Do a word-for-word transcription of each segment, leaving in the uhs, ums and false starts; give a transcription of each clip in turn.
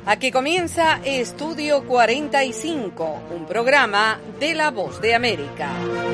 Aquí comienza Estudio cuarenta y cinco, un programa de La Voz de América.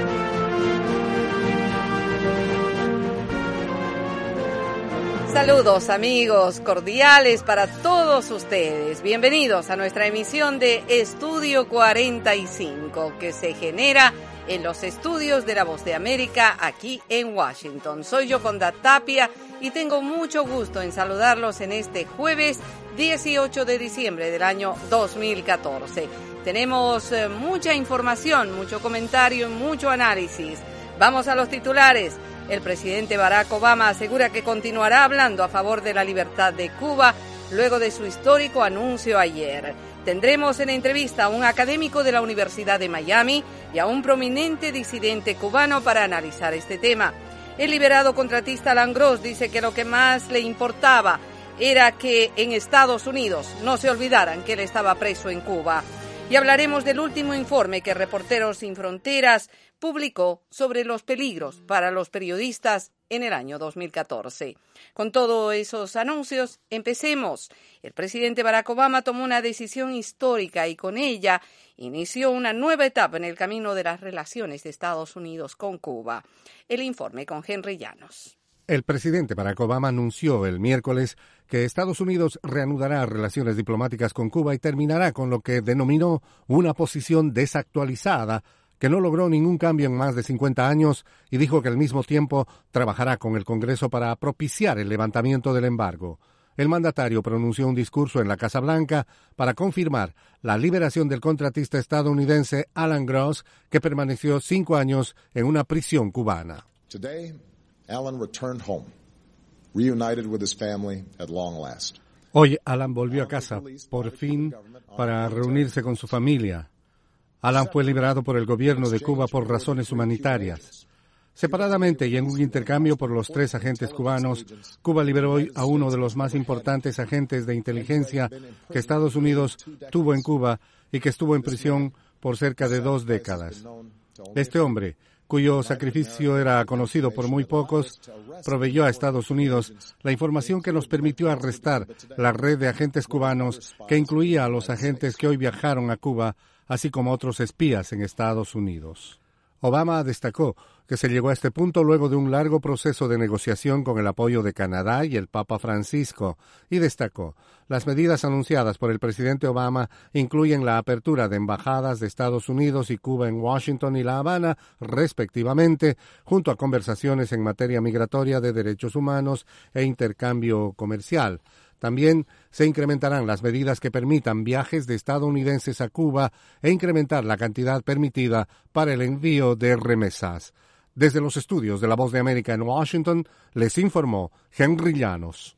Saludos amigos, cordiales para todos ustedes. Bienvenidos a nuestra emisión de Estudio cuarenta y cinco, que se genera en los estudios de La Voz de América aquí en Washington. Soy Yoconda Tapia y tengo mucho gusto en saludarlos en este jueves dieciocho de diciembre del año dos mil catorce. Tenemos eh, mucha información, mucho comentario y mucho análisis. Vamos a los titulares. El presidente Barack Obama asegura que continuará hablando a favor de la libertad de Cuba luego de su histórico anuncio ayer. Tendremos en entrevista a un académico de la Universidad de Miami y a un prominente disidente cubano para analizar este tema. El liberado contratista Alan Gross dice que lo que más le importaba era que en Estados Unidos no se olvidaran que él estaba preso en Cuba. Y hablaremos del último informe que Reporteros Sin Fronteras publicó sobre los peligros para los periodistas en el año dos mil catorce. Con todos esos anuncios, empecemos. El presidente Barack Obama tomó una decisión histórica y con ella inició una nueva etapa en el camino de las relaciones de Estados Unidos con Cuba. El informe con Henry Llanos. El presidente Barack Obama anunció el miércoles que Estados Unidos reanudará relaciones diplomáticas con Cuba y terminará con lo que denominó una posición desactualizada que no logró ningún cambio en más de cincuenta años y dijo que al mismo tiempo trabajará con el Congreso para propiciar el levantamiento del embargo. El mandatario pronunció un discurso en la Casa Blanca para confirmar la liberación del contratista estadounidense Alan Gross, que permaneció cinco años en una prisión cubana. Today, Alan returned home, reunited with his family at long last. Hoy Alan volvió a casa, por fin, para reunirse con su familia. Alan fue liberado por el gobierno de Cuba por razones humanitarias. Separadamente y en un intercambio por los tres agentes cubanos, Cuba liberó hoy a uno de los más importantes agentes de inteligencia que Estados Unidos tuvo en Cuba y que estuvo en prisión por cerca de dos décadas. Este hombre, cuyo sacrificio era conocido por muy pocos, proveyó a Estados Unidos la información que nos permitió arrestar la red de agentes cubanos que incluía a los agentes que hoy viajaron a Cuba, así como otros espías en Estados Unidos. Obama destacó que se llegó a este punto luego de un largo proceso de negociación con el apoyo de Canadá y el Papa Francisco, y destacó: las medidas anunciadas por el presidente Obama incluyen la apertura de embajadas de Estados Unidos y Cuba en Washington y La Habana, respectivamente, junto a conversaciones en materia migratoria, de derechos humanos e intercambio comercial. También se incrementarán las medidas que permitan viajes de estadounidenses a Cuba e incrementar la cantidad permitida para el envío de remesas. Desde los estudios de La Voz de América en Washington, les informó Henry Llanos.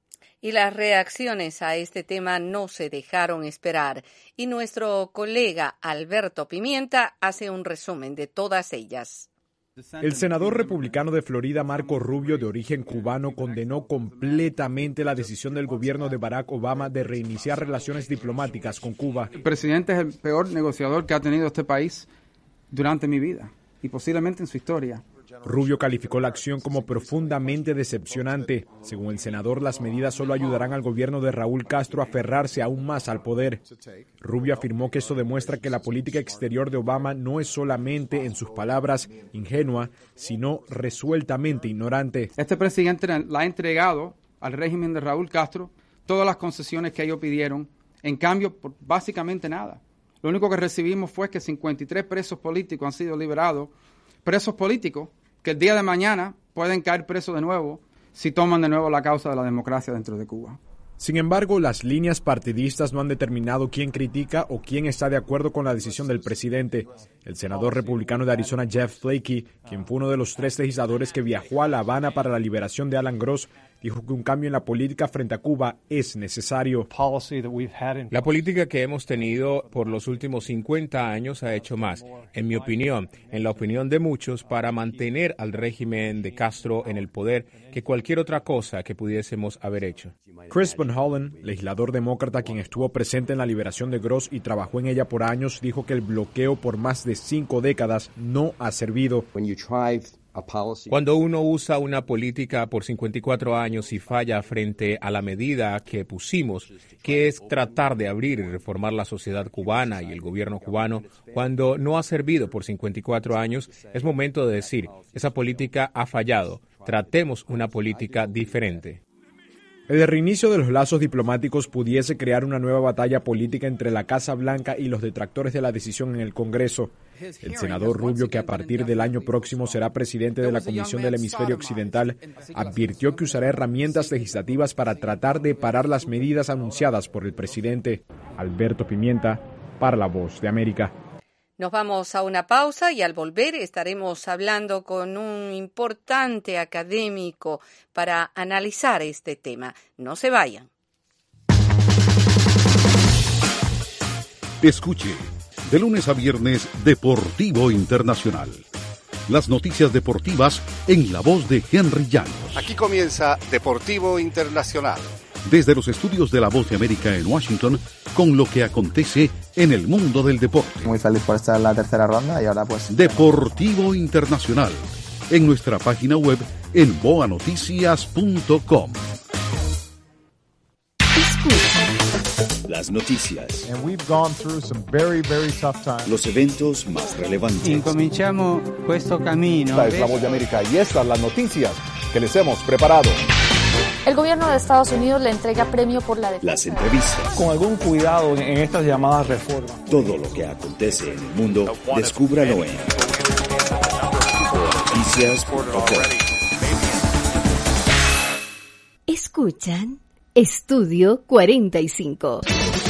Y las reacciones a este tema no se dejaron esperar, y nuestro colega Alberto Pimienta hace un resumen de todas ellas. El senador republicano de Florida, Marco Rubio, de origen cubano, condenó completamente la decisión del gobierno de Barack Obama de reiniciar relaciones diplomáticas con Cuba. El presidente es el peor negociador que ha tenido este país durante mi vida y posiblemente en su historia. Rubio calificó la acción como profundamente decepcionante. Según el senador, las medidas solo ayudarán al gobierno de Raúl Castro a aferrarse aún más al poder. Rubio afirmó que esto demuestra que la política exterior de Obama no es solamente, en sus palabras, ingenua, sino resueltamente ignorante. Este presidente le ha entregado al régimen de Raúl Castro todas las concesiones que ellos pidieron, en cambio, por básicamente nada. Lo único que recibimos fue que cincuenta y tres presos políticos han sido liberados, presos políticos que el día de mañana pueden caer presos de nuevo si toman de nuevo la causa de la democracia dentro de Cuba. Sin embargo, las líneas partidistas no han determinado quién critica o quién está de acuerdo con la decisión del presidente. El senador republicano de Arizona, Jeff Flakey, quien fue uno de los tres legisladores que viajó a La Habana para la liberación de Alan Gross, dijo que un cambio en la política frente a Cuba es necesario. La política que hemos tenido por los últimos cincuenta años ha hecho más, en mi opinión, en la opinión de muchos, para mantener al régimen de Castro en el poder que cualquier otra cosa que pudiésemos haber hecho. Chris Van Hollen, legislador demócrata quien estuvo presente en la liberación de Gross y trabajó en ella por años, dijo que el bloqueo por más de cinco décadas no ha servido. Cuando uno usa una política por cincuenta y cuatro años y falla frente a la medida que pusimos, que es tratar de abrir y reformar la sociedad cubana y el gobierno cubano, cuando no ha servido por cincuenta y cuatro años, es momento de decir, esa política ha fallado, tratemos una política diferente. El reinicio de los lazos diplomáticos pudiese crear una nueva batalla política entre la Casa Blanca y los detractores de la decisión en el Congreso. El senador Rubio, que a partir del año próximo será presidente de la Comisión del Hemisferio Occidental, advirtió que usará herramientas legislativas para tratar de parar las medidas anunciadas por el presidente. Alberto Pimienta, para La Voz de América. Nos vamos a una pausa y al volver estaremos hablando con un importante académico para analizar este tema. No se vayan. Escuche, de lunes a viernes, Deportivo Internacional. Las noticias deportivas en la voz de Henry Llanos. Aquí comienza Deportivo Internacional. Desde los estudios de La Voz de América en Washington, con lo que acontece en el mundo del deporte. Muy feliz por estar en la tercera ronda y ahora pues... Deportivo Internacional, en nuestra página web en boa noticias punto com. Las noticias. And we've gone through some very, very tough times. Los eventos más relevantes. Incominciamo questo cammino. Esta es La Voz de América y estas las noticias que les hemos preparado. El gobierno de Estados Unidos le entrega premio por la defensa. Las entrevistas. Con algún cuidado en estas llamadas reformas. Todo lo que acontece en el mundo, descúbralo en noticias punto com. Escuchan Estudio cuarenta y cinco.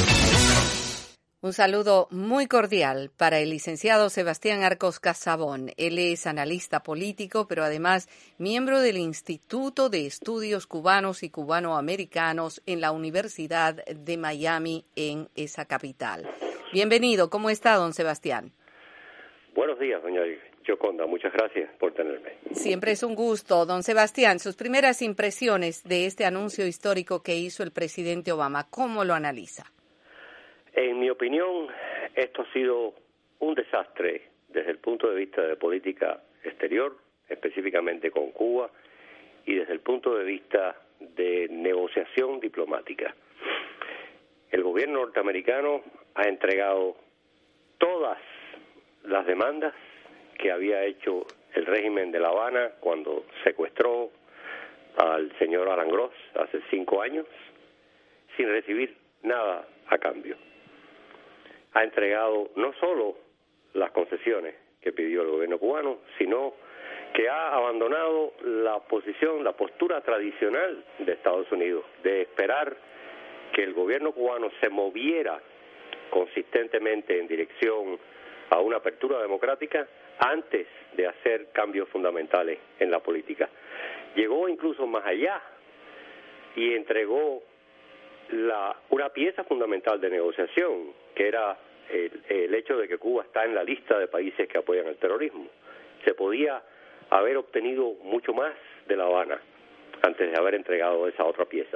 Un saludo muy cordial para el licenciado Sebastián Arcos Casabón. Él es analista político, pero además miembro del Instituto de Estudios Cubanos y Cubanoamericanos en la Universidad de Miami, en esa capital. Bienvenido. ¿Cómo está, don Sebastián? Buenos días, doña Yoconda. Muchas gracias por tenerme. Siempre es un gusto. Don Sebastián, sus primeras impresiones de este anuncio histórico que hizo el presidente Obama, ¿cómo lo analiza? En mi opinión, esto ha sido un desastre desde el punto de vista de política exterior, específicamente con Cuba, y desde el punto de vista de negociación diplomática. El gobierno norteamericano ha entregado todas las demandas que había hecho el régimen de La Habana cuando secuestró al señor Alan Gross hace cinco años, sin recibir nada a cambio. Ha entregado no solo las concesiones que pidió el gobierno cubano, sino que ha abandonado la posición, la postura tradicional de Estados Unidos, de esperar que el gobierno cubano se moviera consistentemente en dirección a una apertura democrática antes de hacer cambios fundamentales en la política. Llegó incluso más allá y entregó la, una pieza fundamental de negociación, que era el, el hecho de que Cuba está en la lista de países que apoyan el terrorismo. Se podía haber obtenido mucho más de La Habana antes de haber entregado esa otra pieza.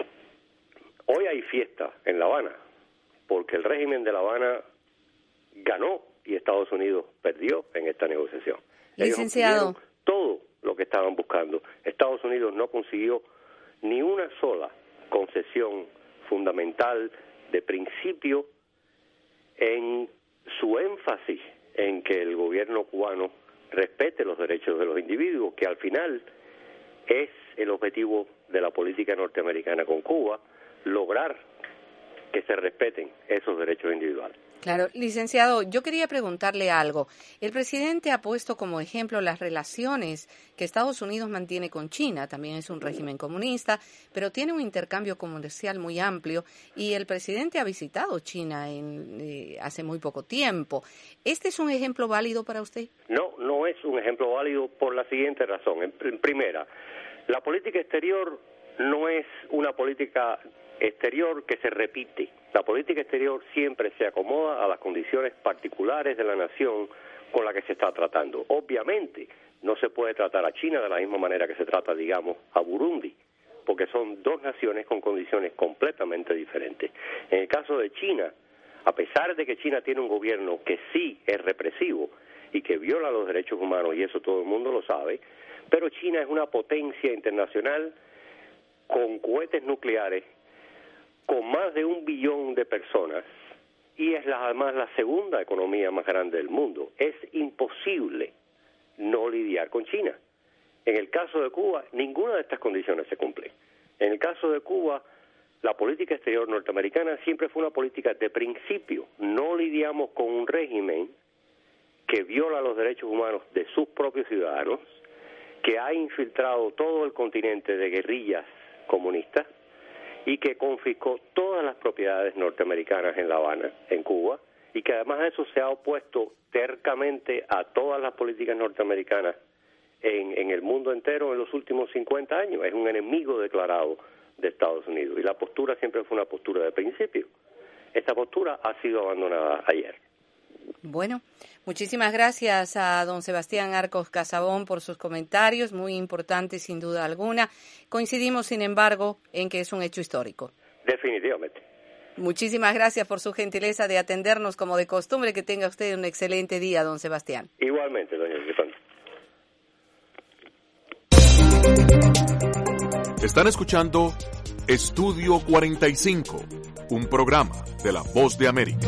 Hoy hay fiesta en La Habana, porque el régimen de La Habana ganó y Estados Unidos perdió en esta negociación. Licenciado. Ellos todo lo que estaban buscando. Estados Unidos no consiguió ni una sola concesión fundamental de principio en su énfasis en que el gobierno cubano respete los derechos de los individuos, que al final es el objetivo de la política norteamericana con Cuba, lograr que se respeten esos derechos individuales. Claro, licenciado, yo quería preguntarle algo. El presidente ha puesto como ejemplo las relaciones que Estados Unidos mantiene con China. También es un régimen comunista, pero tiene un intercambio comercial muy amplio y el presidente ha visitado China en, eh, hace muy poco tiempo. ¿Este es un ejemplo válido para usted? No, no es un ejemplo válido por la siguiente razón. En, en primera, la política exterior no es una política exterior que se repite. La política exterior siempre se acomoda a las condiciones particulares de la nación con la que se está tratando. Obviamente, no se puede tratar a China de la misma manera que se trata, digamos, a Burundi, porque son dos naciones con condiciones completamente diferentes. En el caso de China, a pesar de que China tiene un gobierno que sí es represivo, y que viola los derechos humanos, y eso todo el mundo lo sabe, pero China es una potencia internacional con cohetes nucleares, con más de un billón de personas, y es la, además la segunda economía más grande del mundo. Es imposible no lidiar con China. En el caso de Cuba, ninguna de estas condiciones se cumple. En el caso de Cuba, la política exterior norteamericana siempre fue una política de principio. No lidiamos con un régimen que viola los derechos humanos de sus propios ciudadanos, que ha infiltrado todo el continente de guerrillas comunistas y que confiscó todas las propiedades norteamericanas en La Habana, en Cuba, y que además de eso se ha opuesto tercamente a todas las políticas norteamericanas en, en el mundo entero en los últimos cincuenta años. Es un enemigo declarado de Estados Unidos, y la postura siempre fue una postura de principio. Esta postura ha sido abandonada ayer. Bueno, muchísimas gracias a don Sebastián Arcos Casabón por sus comentarios, muy importantes sin duda alguna. Coincidimos, sin embargo, en que es un hecho histórico. Definitivamente. Muchísimas gracias por su gentileza de atendernos como de costumbre. Que tenga usted un excelente día, don Sebastián. Igualmente, doña Cristina. Están escuchando Estudio cuarenta y cinco, un programa de La Voz de América.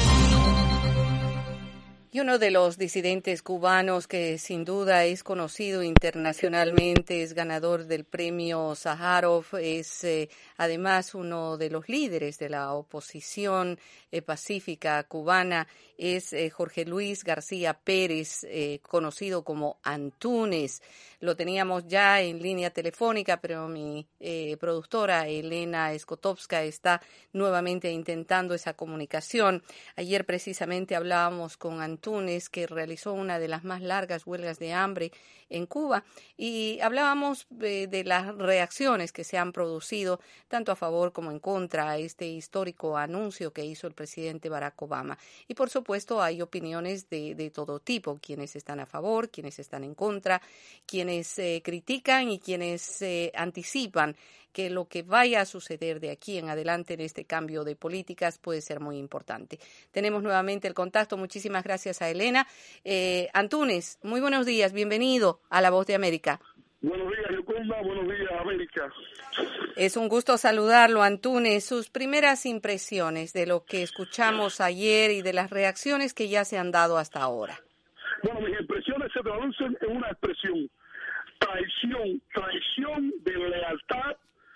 Y uno de los disidentes cubanos que sin duda es conocido internacionalmente, es ganador del premio Sájarov, es eh, además uno de los líderes de la oposición eh, pacífica cubana, es eh, Jorge Luis García Pérez, eh, conocido como Antúnez. Lo teníamos ya en línea telefónica, pero mi eh, productora Elena Skotowska está nuevamente intentando esa comunicación. Ayer precisamente hablábamos con Antúnez, Túnez, que realizó una de las más largas huelgas de hambre en Cuba, y hablábamos de, de las reacciones que se han producido tanto a favor como en contra a este histórico anuncio que hizo el presidente Barack Obama. Y por supuesto hay opiniones de, de todo tipo, quienes están a favor, quienes están en contra, quienes eh, critican y quienes eh, anticipan que lo que vaya a suceder de aquí en adelante en este cambio de políticas puede ser muy importante. Tenemos nuevamente el contacto. Muchísimas gracias a Elena. Eh, Antúnez, muy buenos días. Bienvenido a La Voz de América. Buenos días, Yoconda. Buenos días, América. Es un gusto saludarlo, Antúnez. Sus primeras impresiones de lo que escuchamos ayer y de las reacciones que ya se han dado hasta ahora. Bueno, mis impresiones se traducen en una expresión: traición, traición de lealtad,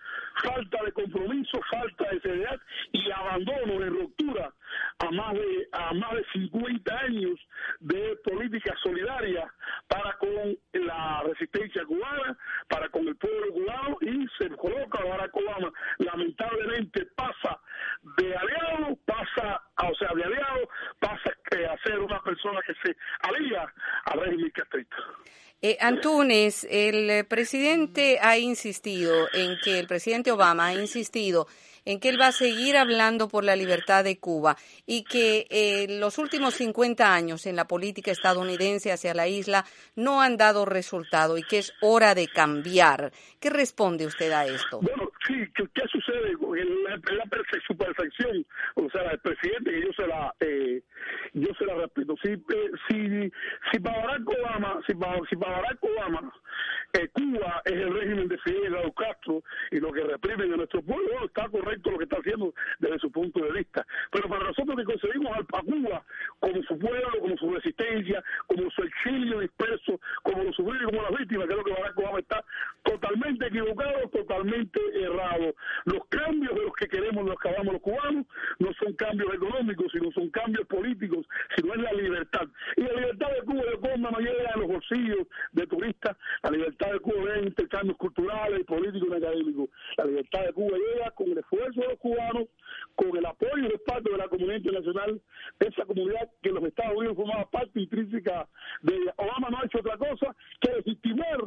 falta de compromiso, falta de seriedad y abandono, de ruptura a más de a más de cincuenta años de política solidaria para con la resistencia cubana, para con el pueblo cubano, y se coloca a Barack Obama. Lamentablemente pasa de aliado, pasa, o sea, de aliado, pasa a ser una persona que se alía al régimen castrista. Eh, Antúnez, el presidente ha insistido en que, el presidente Obama ha insistido en que él va a seguir hablando por la libertad de Cuba y que eh, los últimos cincuenta años en la política estadounidense hacia la isla no han dado resultado y que es hora de cambiar. ¿Qué responde usted a esto? Bueno, sí, ¿qué, qué sucede? La, la perfe- su perfección, o sea, el presidente, que yo se la eh, yo se la respeto. Si eh, si si para Barack Obama, si para, si para Barack Obama eh, Cuba es el régimen de Fidel Castro y lo que reprimen a nuestro pueblo, bueno, está correcto lo que está haciendo desde su punto de vista. Pero para nosotros que concebimos a Cuba como su pueblo, como su resistencia, como su exilio disperso, como los sufridos, como las víctimas, creo que Barack Obama está totalmente equivocado, totalmente errado. Los cambios de los que queremos, los que hablamos los cubanos, no son cambios económicos, sino son cambios políticos, sino es la libertad. Y la libertad de Cuba de Cuba no llega a los bolsillos de turistas, la libertad de Cuba llega en intercambios culturales, políticos y académicos. La libertad de Cuba llega con el esfuerzo de los cubanos, con el apoyo y el respaldo de la comunidad internacional, esa comunidad que los Estados Unidos formaba parte intrínseca de ella. Obama no ha hecho otra cosa que legitimar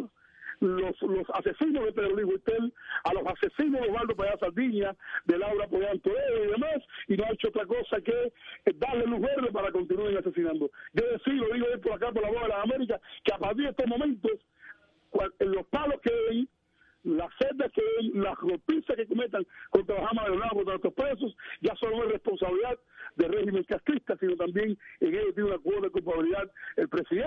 los los asesinos de Pedro Luis Huertel, a los asesinos de Osvaldo Payá Sardiña, de Laura Pollán Toledo y demás, y no ha hecho otra cosa que darle luz verde para continuar asesinando. Yo decido, digo por acá por la Voz de las Américas, que a partir de estos momentos, en los palos que ven, las celdas que ven, las golpizas que cometan contra los amas de Leonardo, contra nuestros presos, ya solo no es responsabilidad del régimen castrista, sino también en ello tiene una cuota de culpabilidad el presidente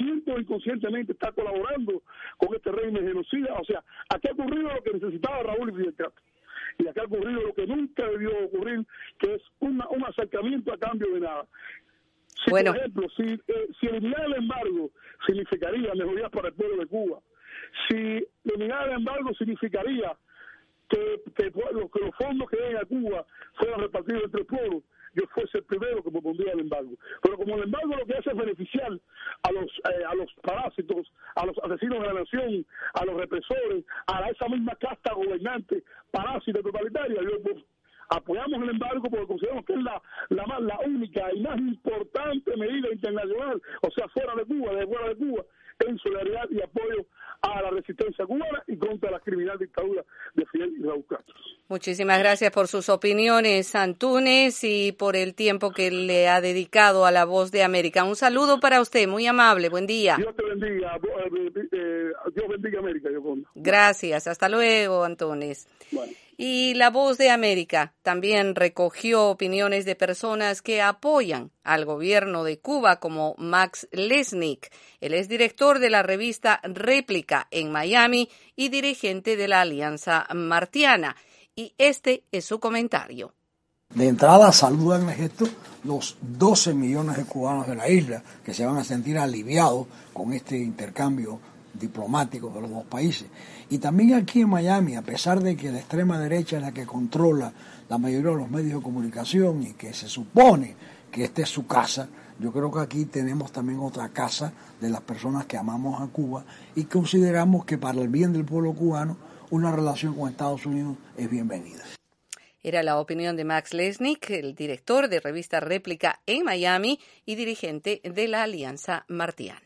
consciente o inconscientemente está colaborando con este régimen genocida. O sea, aquí ha ocurrido lo que necesitaba Raúl y Fidel Castro. Y aquí ha ocurrido lo que nunca debió ocurrir, que es una, un acercamiento a cambio de nada. Si, bueno. Por ejemplo, si, eh, si eliminar el embargo significaría mejorías para el pueblo de Cuba, si eliminar el embargo significaría que, que, los, que los fondos que lleguen a Cuba fueran repartidos entre el pueblo, yo fuese el primero que propondría el embargo. Pero como el embargo lo que hace es beneficiar a los eh, a los parásitos, a los asesinos de la nación, a los represores, a esa misma casta gobernante parásita totalitaria, yo pues, apoyamos el embargo porque consideramos que es la, la, más, la única y más importante medida internacional, o sea, fuera de Cuba, de fuera de Cuba, en solidaridad y apoyo a la resistencia cubana y contra la criminal dictadura de Fidel y Raúl Castro. Muchísimas gracias por sus opiniones, Antúnez, y por el tiempo que le ha dedicado a La Voz de América. Un saludo para usted, muy amable, buen día. Dios te bendiga, eh, Dios bendiga América, Yoconda. Gracias, hasta luego, Antúnez. Bueno. Y La Voz de América también recogió opiniones de personas que apoyan al gobierno de Cuba, como Max Lesnick. Él es director de la revista Réplica en Miami y dirigente de la Alianza Martiana. Y este es su comentario. De entrada saludan esto los doce millones de cubanos de la isla que se van a sentir aliviados con este intercambio diplomático de los dos países. Y también aquí en Miami, a pesar de que la extrema derecha es la que controla la mayoría de los medios de comunicación y que se supone que esta es su casa, yo creo que aquí tenemos también otra casa de las personas que amamos a Cuba y consideramos que para el bien del pueblo cubano una relación con Estados Unidos es bienvenida. Era la opinión de Max Lesnick, el director de revista Réplica en Miami y dirigente de la Alianza Martiana.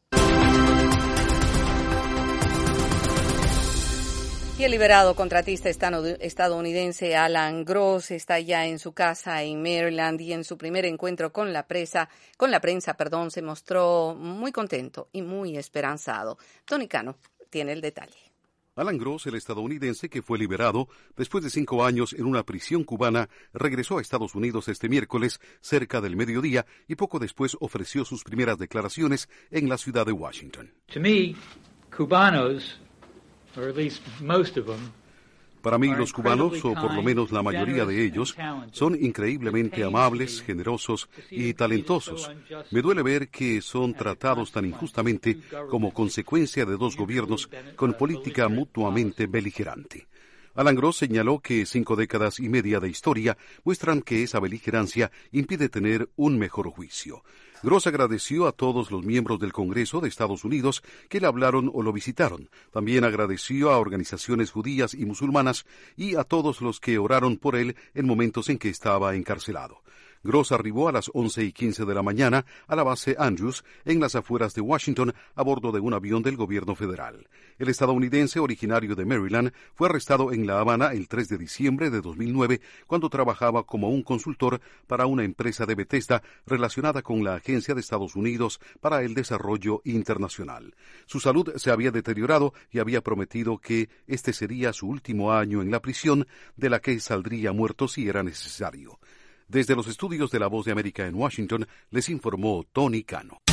Y el liberado contratista estadounidense Alan Gross está ya en su casa en Maryland y en su primer encuentro con la prensa, con la prensa, perdón, se mostró muy contento y muy esperanzado. Tony Cano tiene el detalle. Alan Gross, el estadounidense que fue liberado después de cinco años en una prisión cubana, regresó a Estados Unidos este miércoles cerca del mediodía y poco después ofreció sus primeras declaraciones en la ciudad de Washington. To me, cubanos, or at least most of them, Para mí, los cubanos, o por lo menos la mayoría de ellos, son increíblemente amables, generosos y talentosos. Me duele ver que son tratados tan injustamente como consecuencia de dos gobiernos con política mutuamente beligerante. Alan Gross señaló que cinco décadas y media de historia muestran que esa beligerancia impide tener un mejor juicio. Gross agradeció a todos los miembros del Congreso de Estados Unidos que le hablaron o lo visitaron. También agradeció a organizaciones judías y musulmanas y a todos los que oraron por él en momentos en que estaba encarcelado. Gross arribó a las once y quince de la mañana a la base Andrews, en las afueras de Washington, a bordo de un avión del gobierno federal. El estadounidense originario de Maryland fue arrestado en La Habana el tres de diciembre de dos mil nueve, cuando trabajaba como un consultor para una empresa de Bethesda relacionada con la Agencia de Estados Unidos para el Desarrollo Internacional. Su salud se había deteriorado y había prometido que este sería su último año en la prisión, de la que saldría muerto si era necesario. Desde los estudios de La Voz de América en Washington, les informó Tony Cano.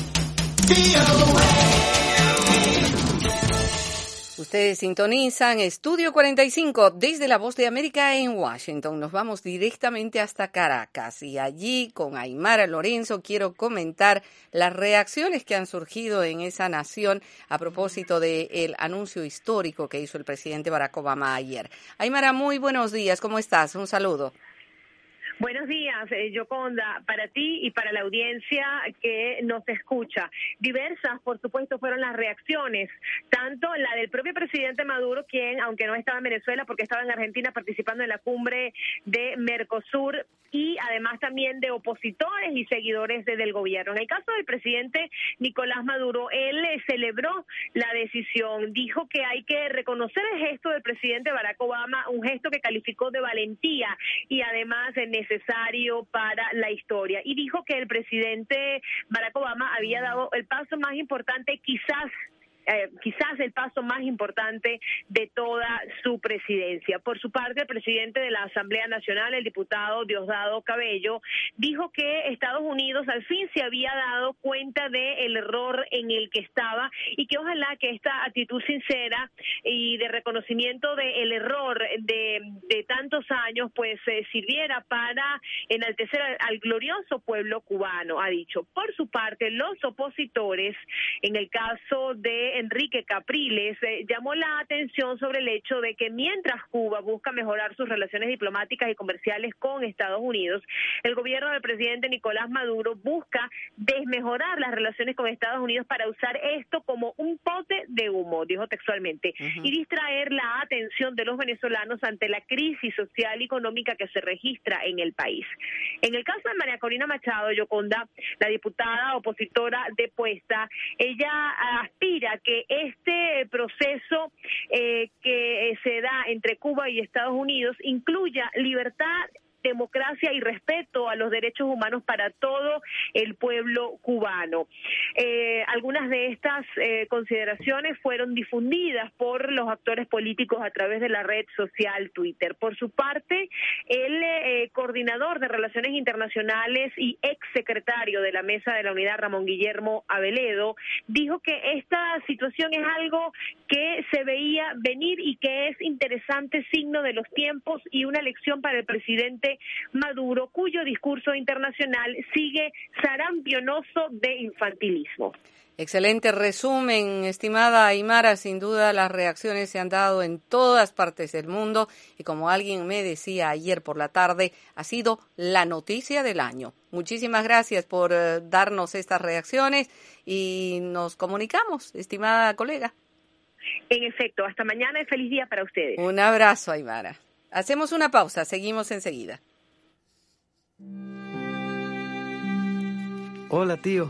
Ustedes sintonizan Estudio cuarenta y cinco desde La Voz de América en Washington. Nos vamos directamente hasta Caracas y allí con Aymara Lorenzo quiero comentar las reacciones que han surgido en esa nación a propósito del anuncio histórico que hizo el presidente Barack Obama ayer. Aymara, muy buenos días. ¿Cómo estás? Un saludo. Buenos días, eh, Yoconda, para ti y para la audiencia que nos escucha. Diversas, por supuesto, fueron las reacciones, tanto la del propio presidente Maduro, quien, aunque no estaba en Venezuela porque estaba en Argentina participando en la cumbre de Mercosur, y además también de opositores y seguidores de, del gobierno. En el caso del presidente Nicolás Maduro, él eh, celebró la decisión, dijo que hay que reconocer el gesto del presidente Barack Obama, un gesto que calificó de valentía y además es necesario para la historia. Y dijo que el presidente Barack Obama había dado el paso más importante quizás eh, quizás el paso más importante de toda su presidencia. Por su parte, el presidente de la Asamblea Nacional, el diputado Diosdado Cabello, dijo que Estados Unidos al fin se había dado cuenta del error en el que estaba y que ojalá que esta actitud sincera y de reconocimiento del error de, de tantos años pues eh, sirviera para enaltecer al, al glorioso pueblo cubano, ha dicho. Por su parte, los opositores, en el caso de Enrique Capriles, eh, llamó la atención sobre el hecho de que mientras Cuba busca mejorar sus relaciones diplomáticas y comerciales con Estados Unidos, el gobierno del presidente Nicolás Maduro busca desmejorar las relaciones con Estados Unidos para usar esto como un pote de humo, dijo textualmente, uh-huh. y distraer la atención de los venezolanos ante la crisis social y económica que se registra en el país. En el caso de María Corina Machado Yoconda, la diputada opositora depuesta, ella aspira que este proceso eh, que se da entre Cuba y Estados Unidos incluya libertad, democracia y respeto a los derechos humanos para todo el pueblo cubano. Eh, algunas de estas eh, consideraciones fueron difundidas por los actores políticos a través de la red social Twitter. Por su parte, el eh, coordinador de Relaciones Internacionales y exsecretario de la Mesa de la Unidad, Ramón Guillermo Aveledo, dijo que esta situación es algo que se veía venir y que es interesante signo de los tiempos y una lección para el presidente Maduro, cuyo discurso internacional sigue sarampionoso de infantilismo. Excelente resumen, estimada Aymara. Sin duda las reacciones se han dado en todas partes del mundo y como alguien me decía ayer por la tarde, ha sido la noticia del año. Muchísimas gracias por uh, darnos estas reacciones y nos comunicamos, estimada colega. En efecto, hasta mañana y feliz día para ustedes. Un abrazo, Aymara. Hacemos una pausa, seguimos enseguida. Hola, tío.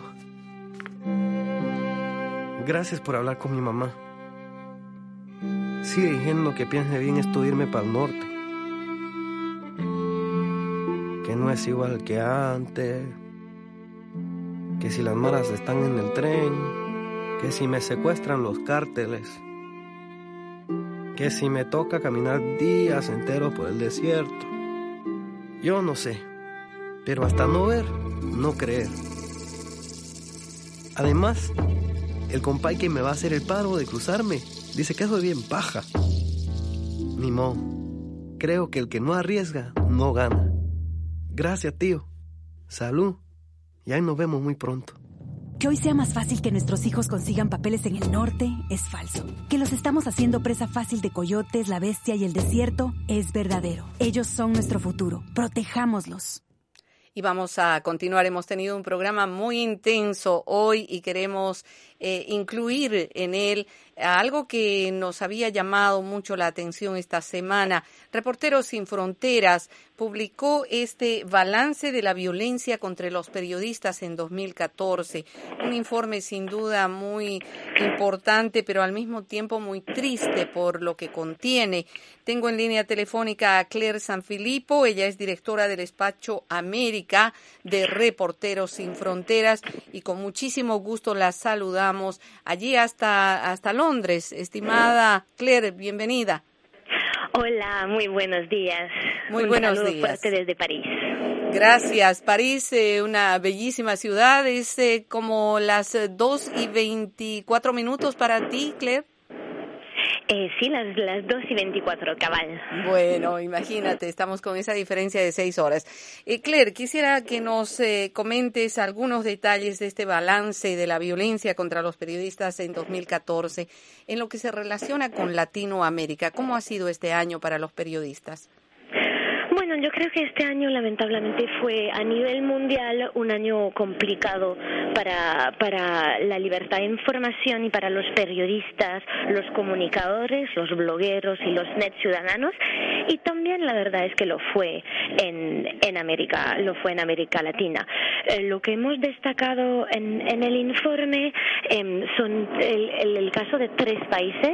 Gracias por hablar con mi mamá. Sigue diciendo que piense bien esto de irme para el norte. Que no es igual que antes. Que si las maras están en el tren. Que si me secuestran los cárteles. Que si me toca caminar días enteros por el desierto. Yo no sé, pero hasta no ver, no creer. Además, el compay que me va a hacer el paro de cruzarme dice que eso es bien paja. Ni modo, creo que el que no arriesga, no gana. Gracias, tío. Salud, y ahí nos vemos muy pronto. Que hoy sea más fácil que nuestros hijos consigan papeles en el norte es falso. Que los estamos haciendo presa fácil de coyotes, la bestia y el desierto es verdadero. Ellos son nuestro futuro. Protejámoslos. Y vamos a continuar. Hemos tenido un programa muy intenso hoy y queremos eh, incluir en él algo que nos había llamado mucho la atención esta semana. Reporteros Sin Fronteras publicó este balance de la violencia contra los periodistas en dos mil catorce. Un informe sin duda muy importante, pero al mismo tiempo muy triste por lo que contiene. Tengo en línea telefónica a Claire Sanfilippo. Ella es directora del despacho América de Reporteros Sin Fronteras y con muchísimo gusto la saludamos allí hasta, hasta Londres. Estimada Claire, bienvenida. Hola, muy buenos días. Muy Un buenos saludo días. fuerte desde París. Gracias. París, eh, una bellísima ciudad. Es eh, como las dos y veinticuatro minutos para ti, Claire. Eh, sí, las, las dos y veinticuatro, cabal. Bueno, imagínate, estamos con esa diferencia de seis horas. Eh, Claire, quisiera que nos eh, comentes algunos detalles de este balance de la violencia contra los periodistas en dos mil catorce, en lo que se relaciona con Latinoamérica. ¿Cómo ha sido este año para los periodistas? Bueno, yo creo que este año lamentablemente fue a nivel mundial un año complicado para, para la libertad de información y para los periodistas, los comunicadores, los blogueros y los net ciudadanos, y también la verdad es que lo fue en, en América, lo fue en América Latina. Eh, lo que hemos destacado en, en el informe eh, son el, el, el caso de tres países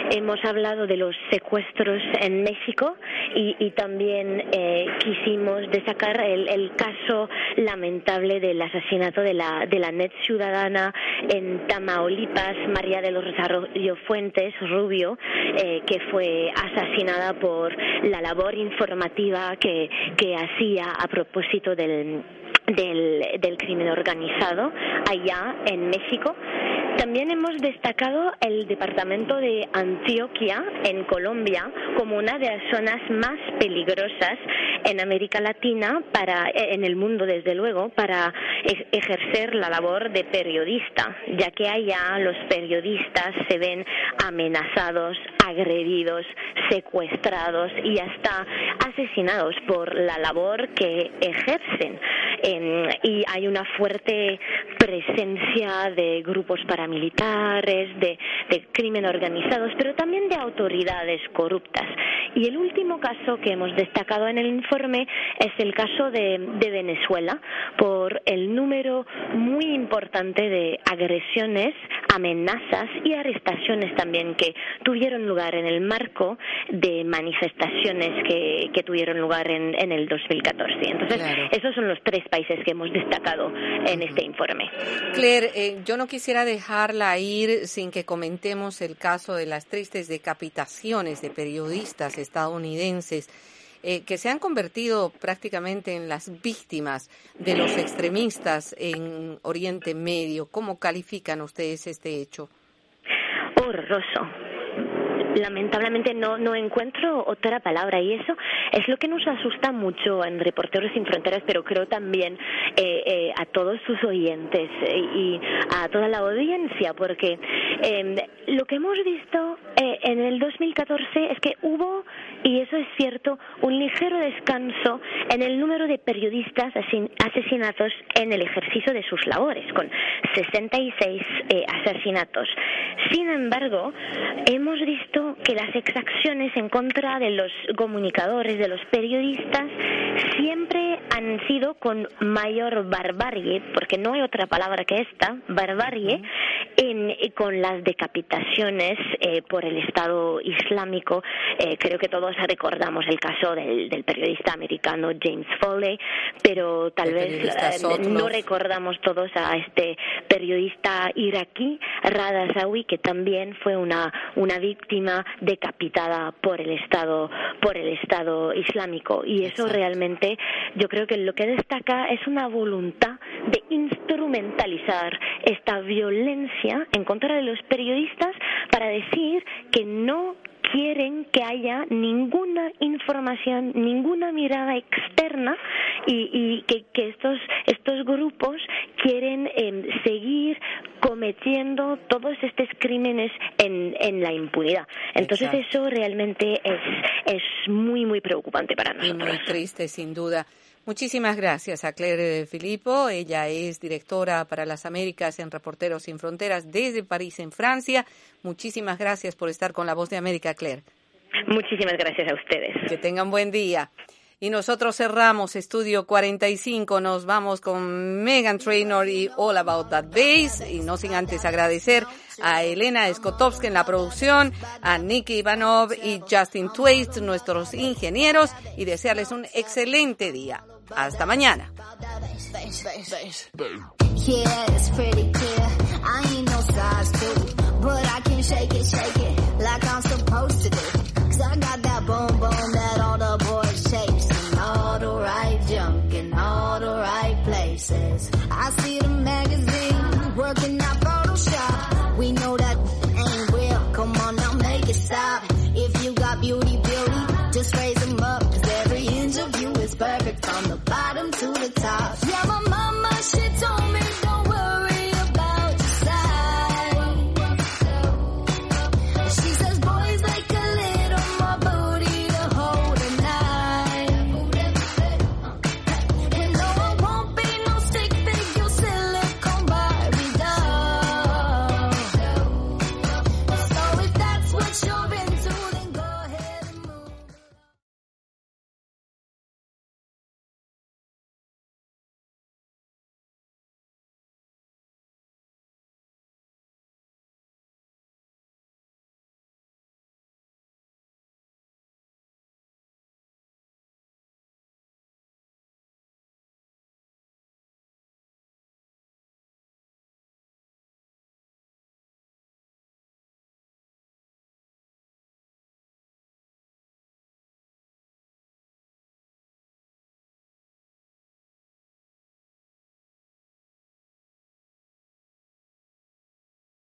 hemos hablado de los secuestros en México y, y también eh, quisimos destacar el, el caso lamentable del asesinato de la de la net ciudadana en Tamaulipas, María de los Arroyo Fuentes Rubio, eh, que fue asesinada por la labor informativa que, que hacía a propósito del Del, del crimen organizado allá en México. También hemos destacado el departamento de Antioquia en Colombia como una de las zonas más peligrosas en América Latina, para en el mundo desde luego, para ejercer la labor de periodista, ya que allá los periodistas se ven amenazados, agredidos, secuestrados y hasta asesinados por la labor que ejercen. Eh, y hay una fuerte presencia de grupos paramilitares, de, de crimen organizados, pero también de autoridades corruptas. Y el último caso que hemos destacado en el informe es el caso de, de Venezuela, por el número muy importante de agresiones, amenazas y arrestaciones también que tuvieron lugar en el marco de manifestaciones que, que tuvieron lugar en, en el dos mil catorce. Entonces, claro, esos son los tres países que hemos destacado en uh-huh. este informe. Claire, eh, yo no quisiera dejarla ir sin que comentemos el caso de las tristes decapitaciones de periodistas estadounidenses eh, que se han convertido prácticamente en las víctimas de los extremistas en Oriente Medio. ¿Cómo califican ustedes este hecho? Horroroso. Lamentablemente no no encuentro otra palabra, y eso es lo que nos asusta mucho en Reporteros Sin Fronteras, pero creo también eh, eh, a todos sus oyentes eh, y a toda la audiencia, porque eh, lo que hemos visto eh, en el dos mil catorce es que hubo, y eso es cierto, un ligero descanso en el número de periodistas asin- asesinatos en el ejercicio de sus labores, con sesenta y seis eh, asesinatos. Sin embargo, hemos visto que las exacciones en contra de los comunicadores, de los periodistas, siempre han sido con mayor barbarie, porque no hay otra palabra que esta, barbarie, en, con las decapitaciones eh, por el Estado Islámico. Eh, creo que todos recordamos el caso del, del periodista americano James Foley, pero tal el vez eh, no recordamos todos a este periodista iraquí, Rada Zawi, que también fue una, una víctima decapitada por el Estado por el Estado Islámico. Y eso Exacto. realmente yo creo que lo que destaca es una voluntad de instrumentalizar esta violencia en contra de los periodistas para decir que no quieren que haya ninguna información, ninguna mirada externa, y, y que, que estos estos grupos quieren eh, seguir cometiendo todos estos crímenes en, en la impunidad. Entonces Exacto. eso realmente es, es muy, muy preocupante para nosotros. Y muy triste, sin duda. Muchísimas gracias a Claire Philippot. Ella es directora para las Américas en Reporteros Sin Fronteras desde París, en Francia. Muchísimas gracias por estar con La Voz de América, Claire. Muchísimas gracias a ustedes. Que tengan buen día. Y nosotros cerramos Estudio cuarenta y cinco. Nos vamos con Meghan Trainor y All About That Bass. Y no sin antes agradecer a Elena Skotowska en la producción, a Nicky Ivanov y Justin Twist, nuestros ingenieros, y desearles un excelente día. Hasta mañana.